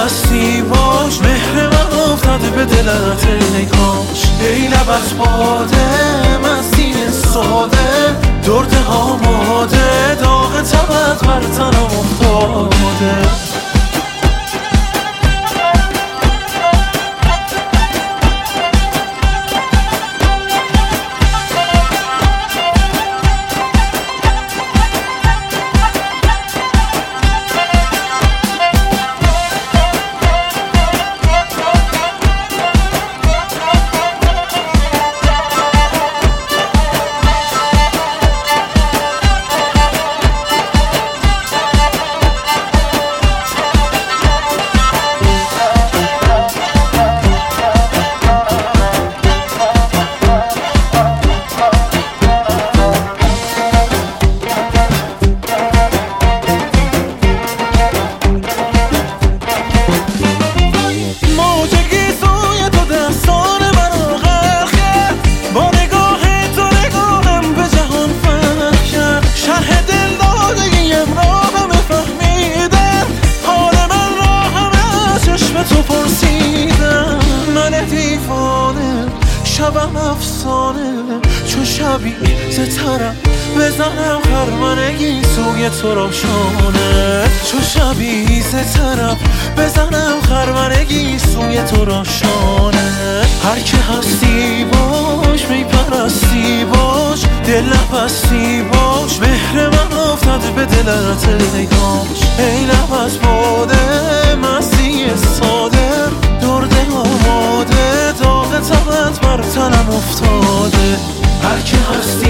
هستی باش، مهر من افتاده به دلت ای کاش. ای لب از باده مستی ساده، درد آماده، داغ تبت بر تنم افتاده. شبم افسانه چو شبی سترم بزنم خرمنگی سوی تو روشانه. چو شبی سترم بزنم خرمنگی سوی تو روشانه. هر که هستی باش، می پرستی باش، دل نبستی باش، مهر من افتاده به دلت ای کاش. ای لب از باده مستی ساده، درد آماده، داغ تبت بر تنم افتاده. هر که هستی